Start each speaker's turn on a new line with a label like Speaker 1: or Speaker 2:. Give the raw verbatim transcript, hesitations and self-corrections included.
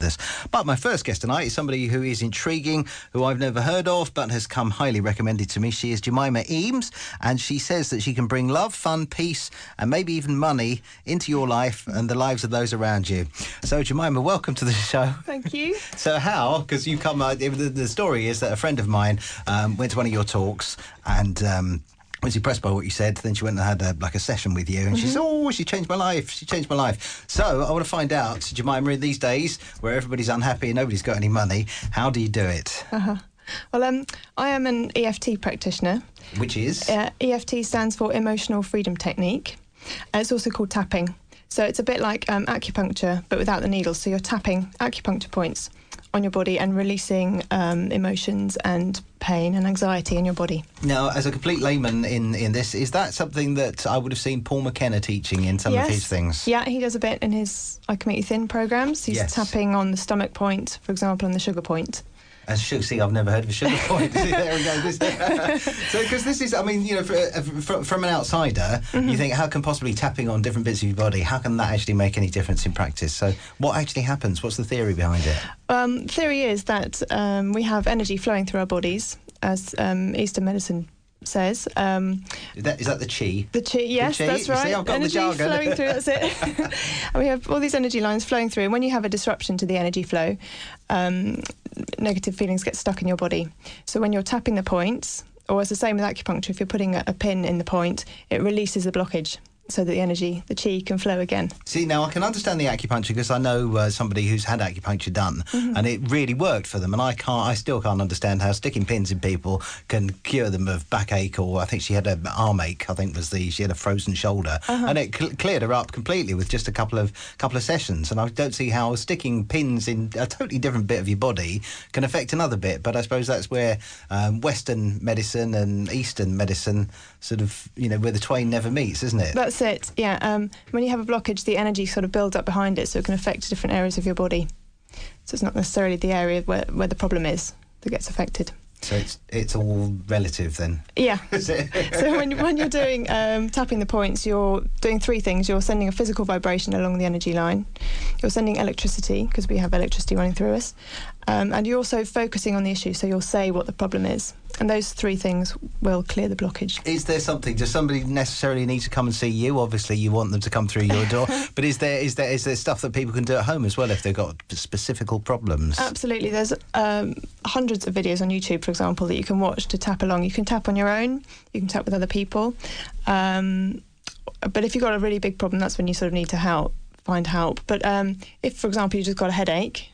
Speaker 1: us. But my first guest tonight is somebody who is intriguing, who I've never heard of, but has come highly recommended to me. She is Jemima Eames, and she says that she can bring love, fun, peace, and maybe even money into your life and the lives of those around you. So, Jemima, welcome to the show.
Speaker 2: Thank you.
Speaker 1: So how, because you come, uh, the, the story is that a friend of mine um, went to one of your talks and... Um, was impressed by what you said. Then she went and had a, like a session with you, and mm-hmm. she said, "Oh, she changed my life. She changed my life." So I want to find out, Jemima, in these days where everybody's unhappy and nobody's got any money, how do you do it?
Speaker 2: Uh-huh. Well, um, I am an E F T practitioner.
Speaker 1: Which is?
Speaker 2: Uh, E F T stands for Emotional Freedom Technique. Uh, it's also called tapping. So it's a bit like um, acupuncture, but without the needles. So you're tapping acupuncture points on your body and releasing um, emotions and pain and anxiety in your body.
Speaker 1: Now, as a complete layman in, in this, is that something that I would have seen Paul McKenna teaching in some
Speaker 2: yes.
Speaker 1: of his things?
Speaker 2: Yeah, he does a bit in his I Can Make You Thin programmes. He's
Speaker 1: yes.
Speaker 2: tapping on the stomach point, for example, and the sugar point.
Speaker 1: As sugar, see, I've never heard of a sugar point. There we go. So, because this is, I mean, you know, from, from an outsider, mm-hmm. you think, how can possibly tapping on different bits of your body, how can that actually make any difference in practice? So, what actually happens? What's the theory behind it?
Speaker 2: Um, theory is that um, we have energy flowing through our bodies, as um, Eastern medicine says. Um,
Speaker 1: is, that, is that the chi?
Speaker 2: The chi, yes,
Speaker 1: the chi?
Speaker 2: that's right.
Speaker 1: See, I've got
Speaker 2: energy
Speaker 1: the jargon.
Speaker 2: flowing through, that's it. And we have all these energy lines flowing through, and when you have a disruption to the energy flow, um, negative feelings get stuck in your body. So when you're tapping the points, or it's the same with acupuncture, if you're putting a, a pin in the point, it releases the blockage so that the energy, the chi, can flow again.
Speaker 1: See, now I can understand the acupuncture because I know uh, somebody who's had acupuncture done, mm-hmm. and it really worked for them. And I can't, I still can't understand how sticking pins in people can cure them of backache, or I think she had an arm ache. I think was the she had a frozen shoulder, uh-huh. and it cl- cleared her up completely with just a couple of couple of sessions. And I don't see how sticking pins in a totally different bit of your body can affect another bit. But I suppose that's where um, Western medicine and Eastern medicine sort of, you know, where the twain never meets, isn't it?
Speaker 2: That's it, yeah. Um, when you have a blockage, the energy sort of builds up behind it, so it can affect different areas of your body. So it's not necessarily the area where, where the problem is that gets affected.
Speaker 1: So it's it's all relative then?
Speaker 2: Yeah. So when, when you're doing um, tapping the points, you're doing three things. You're sending a physical vibration along the energy line. You're sending electricity, because we have electricity running through us. Um, and you're also focusing on the issue, so you'll say what the problem is. And those three things will clear the blockage.
Speaker 1: Is there something, does somebody necessarily need to come and see you? Obviously, you want them to come through your door. But is there is there is there stuff that people can do at home as well if they've got specific problems?
Speaker 2: Absolutely. There's um, hundreds of videos on YouTube, for example, that you can watch to tap along. You can tap on your own. You can tap with other people. Um, but if you've got a really big problem, that's when you sort of need to help, find help. But um, if, for example, you just got a headache,